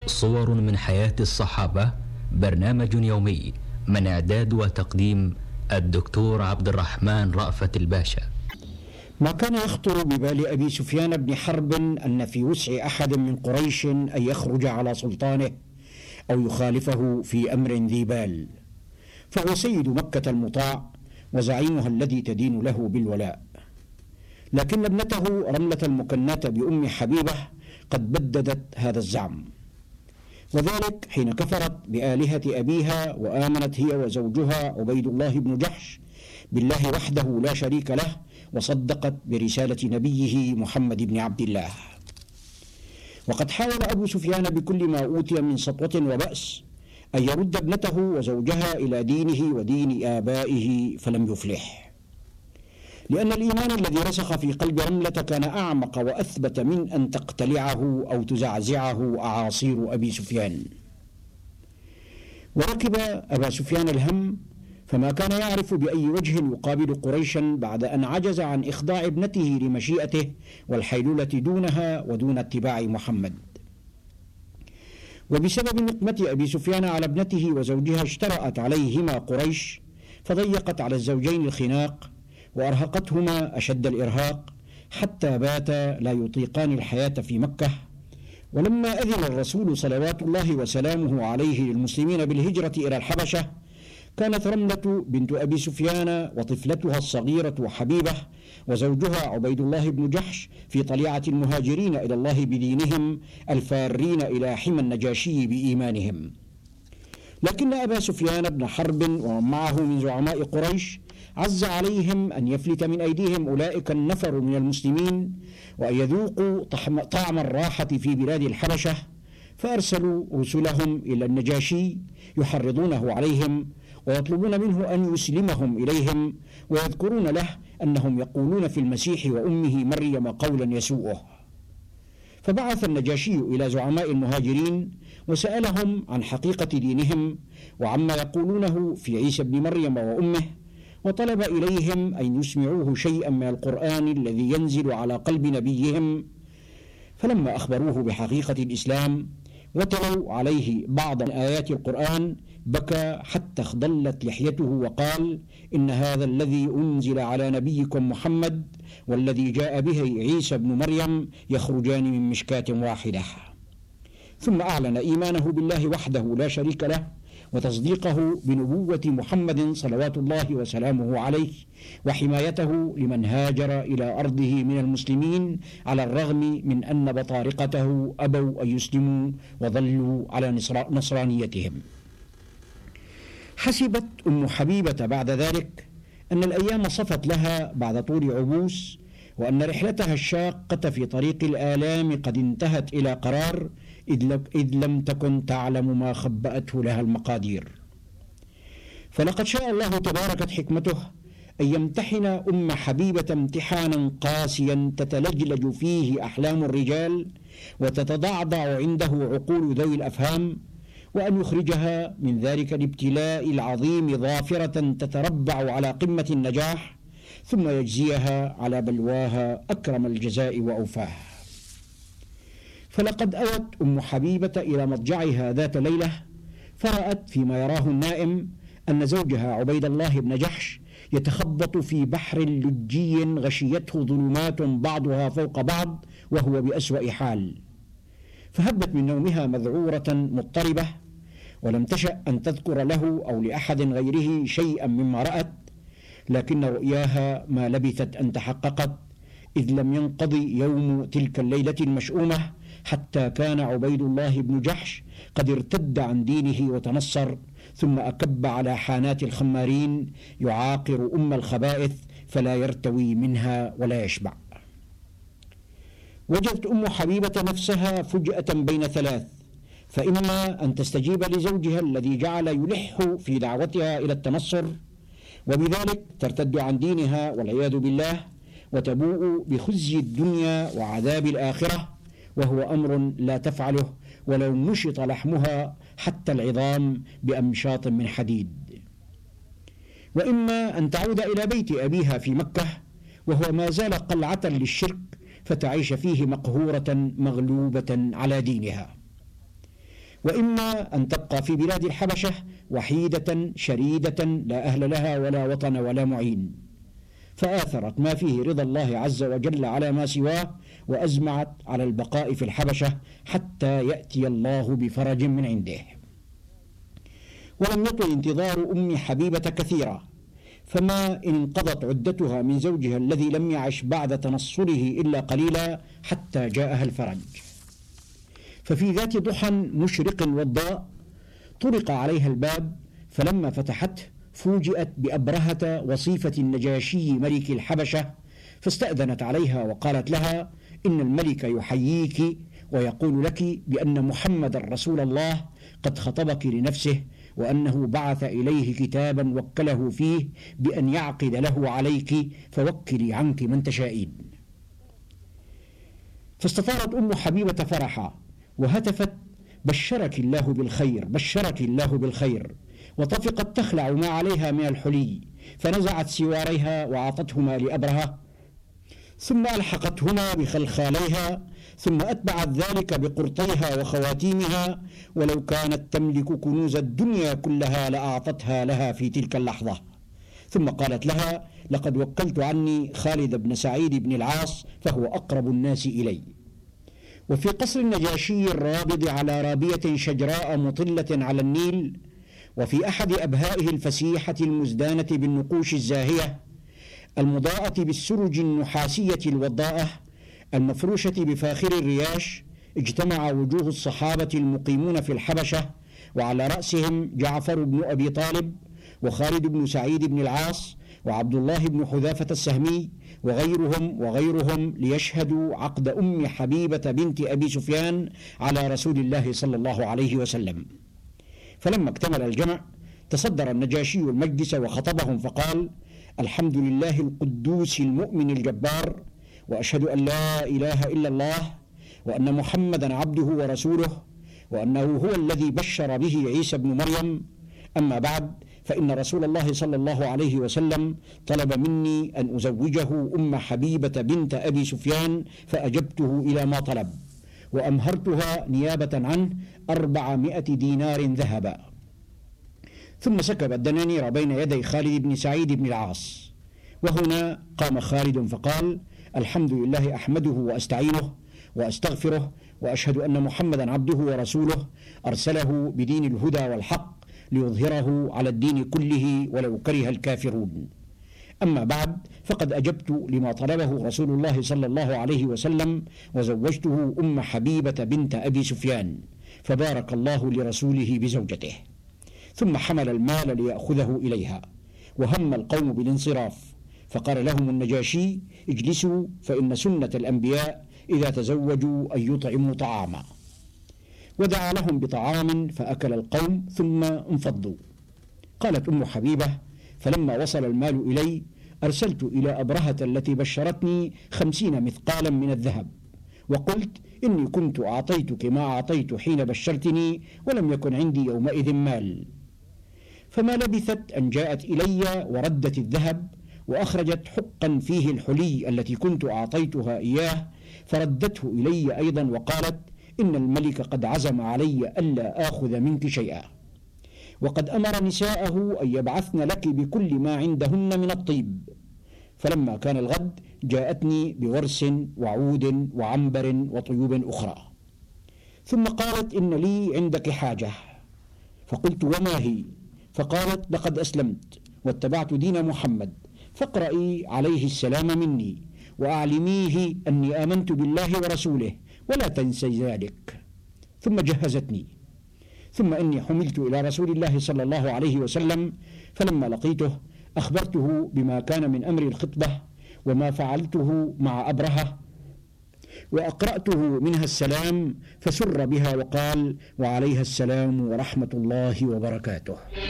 صور من حياة الصحابة، برنامج يومي من إعداد وتقديم الدكتور عبد الرحمن رأفت الباشا. ما كان يخطر ببال أبي سفيان بن حرب أن في وسع أحد من قريش أن يخرج على سلطانه أو يخالفه في أمر ذي بال، فهو سيد مكة المطاع وزعيمها الذي تدين له بالولاء. لكن ابنته رملة المكناة بأم حبيبة قد بددت هذا الزعم، وذلك حين كفرت بآلهة أبيها وآمنت هي وزوجها عبيد الله بن جحش بالله وحده لا شريك له، وصدقت برسالة نبيه محمد بن عبد الله. وقد حاول أبو سفيان بكل ما أوتي من سطوة وبأس أن يرد ابنته وزوجها إلى دينه ودين آبائه، فلم يفلح، لأن الإيمان الذي رسخ في قلب رملة كان أعمق وأثبت من أن تقتلعه أو تزعزعه أعاصير أبي سفيان. وركب أبا سفيان الهم، فما كان يعرف بأي وجه يقابل قريشا بعد أن عجز عن إخضاع ابنته لمشيئته والحيلولة دونها ودون اتباع محمد. وبسبب نقمة أبي سفيان على ابنته وزوجها اشترأت عليهما قريش، فضيقت على الزوجين الخناق وأرهقتهما أشد الإرهاق، حتى باتا لا يطيقان الحياة في مكة. ولما أذن الرسول صلوات الله وسلامه عليه للمسلمين بالهجرة إلى الحبشة، كانت رملة بنت أبي سفيان وطفلتها الصغيرة حبيبة وزوجها عبيد الله بن جحش في طليعة المهاجرين إلى الله بدينهم الفارين إلى حمى النجاشي بإيمانهم. لكن أبا سفيان بن حرب ومن معه من زعماء قريش عز عليهم أن يفلت من أيديهم أولئك النفر من المسلمين وأن يذوقوا طعم الراحة في بلاد الحبشة، فأرسلوا رسلهم إلى النجاشي يحرضونه عليهم ويطلبون منه أن يسلمهم إليهم، ويذكرون له أنهم يقولون في المسيح وأمه مريم قولا يسوءه. فبعث النجاشي إلى زعماء المهاجرين وسألهم عن حقيقة دينهم وعما يقولونه في عيسى بن مريم وأمه، وطلب إليهم أن يسمعوه شيئا من القرآن الذي ينزل على قلب نبيهم. فلما أخبروه بحقيقة الإسلام وتلوا عليه بعض آيات القرآن، بكى حتى اخضلت لحيته وقال: إن هذا الذي أنزل على نبيكم محمد والذي جاء به عيسى بن مريم يخرجان من مشكاة واحدة. ثم أعلن إيمانه بالله وحده لا شريك له وتصديقه بنبوة محمد صلوات الله وسلامه عليه، وحمايته لمن هاجر إلى أرضه من المسلمين على الرغم من أن بطارقته أبوا أن يسلموا وظلوا على نصرانيتهم. حسبت أم حبيبة بعد ذلك أن الأيام صفت لها بعد طول عبوس، وأن رحلتها الشاقة في طريق الآلام قد انتهت إلى قرار، إذ لم تكن تعلم ما خبأته لها المقادير. فلقد شاء الله تباركت حكمته أن يمتحن أم حبيبة امتحانا قاسيا تتلجلج فيه أحلام الرجال وتتضعضع عنده عقول ذوي الأفهام، وأن يخرجها من ذلك الابتلاء العظيم ظافرة تتربع على قمة النجاح، ثم يجزيها على بلواها أكرم الجزاء وأوفاه. فلقد أوت أم حبيبة إلى مضجعها ذات ليلة، فرأت فيما يراه النائم أن زوجها عبيد الله بن جحش يتخبط في بحر لجي غشيته ظلمات بعضها فوق بعض وهو بأسوأ حال. فهبت من نومها مذعورة مضطربة، ولم تشأ أن تذكر له أو لأحد غيره شيئا مما رأت، لكن رؤياها ما لبثت أن تحققت، إذ لم ينقضي يوم تلك الليلة المشؤومة حتى كان عبيد الله بن جحش قد ارتد عن دينه وتنصر، ثم أكب على حانات الخمارين يعاقر أم الخبائث فلا يرتوي منها ولا يشبع. وجدت أم حبيبة نفسها فجأة بين ثلاث: فإما أن تستجيب لزوجها الذي جعل يلح في دعوتها إلى التنصر، وبذلك ترتد عن دينها والعياذ بالله، وتبوء بخزي الدنيا وعذاب الآخرة، وهو أمر لا تفعله ولو نشط لحمها حتى العظام بأمشاط من حديد. وإما أن تعود إلى بيت أبيها في مكة، وهو ما زال قلعة للشرك، فتعيش فيه مقهورة مغلوبة على دينها. وإما أن تبقى في بلاد الحبشة وحيدة شريدة لا أهل لها ولا وطن ولا معين، فآثرت ما فيه رضا الله عز وجل على ما سواه، وأزمعت على البقاء في الحبشة حتى يأتي الله بفرج من عنده. ولم يطل انتظار أم حبيبة كثيرا، فما إن انقضت عدتها من زوجها الذي لم يعش بعد تنصره إلا قليلا حتى جاءها الفرج. ففي ذات ضحى مشرق وضاء طرق عليها الباب، فلما فتحته فوجئت بأبرهة وصيفة النجاشي ملك الحبشة، فاستأذنت عليها وقالت لها: إن الملك يحييك ويقول لك بأن محمد رسول الله قد خطبك لنفسه، وأنه بعث إليه كتابا وكله فيه بأن يعقد له عليك، فوكلي عنك من تشائين. فاستطارت أم حبيبة فرحا وهتفت: بشرك الله بالخير، بشرك الله بالخير. وطفقت تخلع ما عليها من الحلي، فنزعت سواريها وعطتهما لأبرهة، ثم ألحقتهما بخلخاليها، ثم أتبعت ذلك بقرطيها وخواتيمها، ولو كانت تملك كنوز الدنيا كلها لأعطتها لها في تلك اللحظة. ثم قالت لها: لقد وكلت عني خالد بن سعيد بن العاص، فهو أقرب الناس إلي. وفي قصر النجاشي الرابض على رابية شجراء مطلة على النيل، وفي أحد أبهائه الفسيحة المزدانة بالنقوش الزاهية المضاءة بالسرج النحاسية الوضاءة المفروشة بفاخر الرياش، اجتمع وجوه الصحابة المقيمون في الحبشة، وعلى رأسهم جعفر بن أبي طالب، وخالد بن سعيد بن العاص، وعبد الله بن حذافة السهمي، وغيرهم ليشهدوا عقد أم حبيبة بنت أبي سفيان على رسول الله صلى الله عليه وسلم. فلما اكتمل الجمع تصدر النجاشي المجلس وخطبهم فقال: الحمد لله القدوس المؤمن الجبار، وأشهد أن لا إله إلا الله، وأن محمدا عبده ورسوله، وأنه هو الذي بشر به عيسى بن مريم. أما بعد، فإن رسول الله صلى الله عليه وسلم طلب مني أن أزوجه أم حبيبة بنت أبي سفيان، فأجبته إلى ما طلب، وأمهرتها نيابة عنه 400 دينار ذهبا. ثم سكب الدنانير بين يدي خالد بن سعيد بن العاص. وهنا قام خالد فقال: الحمد لله أحمده وأستعينه وأستغفره، وأشهد أن محمدا عبده ورسوله أرسله بدين الهدى والحق ليظهره على الدين كله ولو كره الكافرون. أما بعد، فقد أجبت لما طلبه رسول الله صلى الله عليه وسلم، وزوجته أم حبيبة بنت أبي سفيان، فبارك الله لرسوله بزوجته. ثم حمل المال ليأخذه إليها، وهم القوم بالانصراف، فقال لهم النجاشي: اجلسوا، فإن سنة الأنبياء إذا تزوجوا أن يطعموا طعاما. ودعا لهم بطعام فأكل القوم ثم انفضوا. قالت أم حبيبة: فلما وصل المال إلي أرسلت إلى أبرهة التي بشرتني 50 مثقالا من الذهب، وقلت: إني كنت أعطيتك ما أعطيت حين بشرتني، ولم يكن عندي يومئذ مال. فما لبثت أن جاءت إلي وردت الذهب، وأخرجت حقا فيه الحلي التي كنت أعطيتها إياه، فردته إلي أيضا، وقالت: إن الملك قد عزم علي ألا آخذ منك شيئا، وقد أمر نساءه أن يبعثن لك بكل ما عندهن من الطيب. فلما كان الغد جاءتني بورس وعود وعنبر وطيوب أخرى، ثم قالت: إن لي عندك حاجة. فقلت: وما هي؟ فقالت: لقد أسلمت واتبعت دين محمد، فاقرئي عليه السلام مني، وأعلميه أني آمنت بالله ورسوله، ولا تنسي ذلك. ثم جهزتني. ثم إني حملت إلى رسول الله صلى الله عليه وسلم، فلما لقيته أخبرته بما كان من أمر الخطبة وما فعلته مع أبرهة، وأقرأته منها السلام، فسر بها وقال: وعليها السلام ورحمة الله وبركاته.